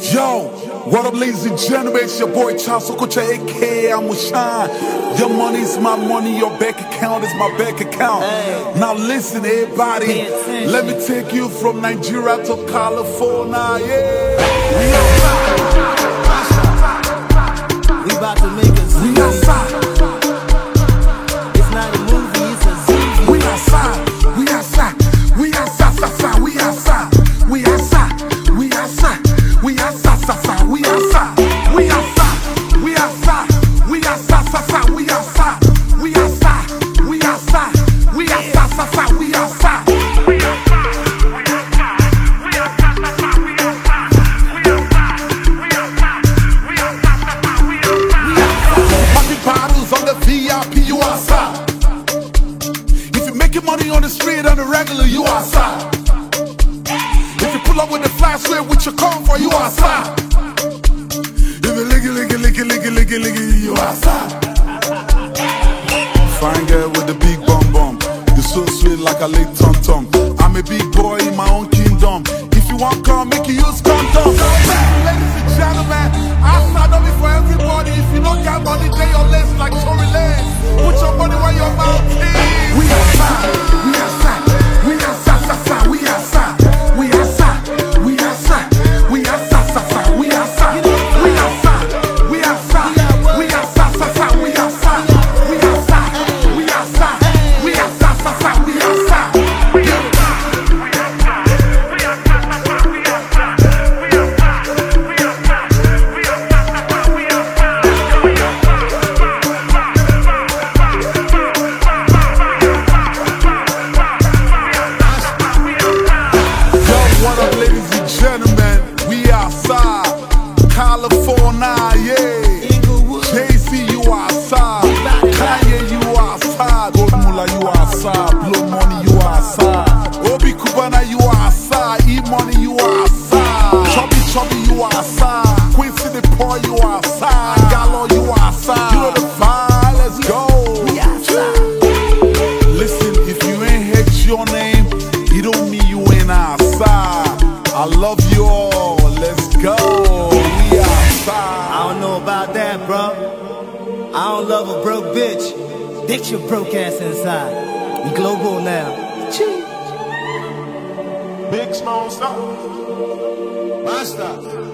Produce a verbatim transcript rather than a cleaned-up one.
Yo, what up, ladies and gentlemen? It's your boy Charles Okocha, aka I'm with Shine. Your money's my money, your bank account is my bank account. Hey. Now listen, everybody, let me take you from Nigeria to California. Yeah, we outside. We about to make a scene. We outside. It's not a movie, it's a Z. We outside. We outside. We outside. outside. We outside. We outside. We outside. We outside, outside, we outside, we outside, we outside, we outside, outside, we outside, we outside, we outside, we outside, outside, we outside. Popping bottles on the V I P, you outside. If you're making money on the street on the regular, you outside. If you pull up with the flash red with your comfort, you outside. If you lick it, lick it, lick it, lick it, lick it, lick it, you outside. Fine girl with the big bum bum, you so sweet like a late tom tom. I'm a big boy in my own kingdom. If you want come, make you use condom. Ladies and gentlemen, outside don't be for everybody. If you don't got money, day your legs like Tory Lanez. Put your money where your mouth is. We outside, we outside, we outside, outside, we outside. We outside, we outside, we outside, outside, we outside, we outside, we outside, we outside, outside, we outside, we outside, we outside, we outside, outside, we outside. What up, ladies and gentlemen? We outside, California, yeah. Jay-Z, you outside. Kanye, you outside. Gold Mula, you outside. Blow Money, you outside. Obi Kubana, you outside. E-Money, you outside. Chubby Chubby, you outside. Quincy the Poor, you outside. Gallo, you outside. You know the vibe, let's go. We outside. Listen, if you ain't hit your name, it don't mean you ain't outside. I love you all. Let's go. We outside. I don't know about that, bro. I don't love a broke bitch. Ditch your broke ass inside. We global now. Chee. Big Small Stop. Master.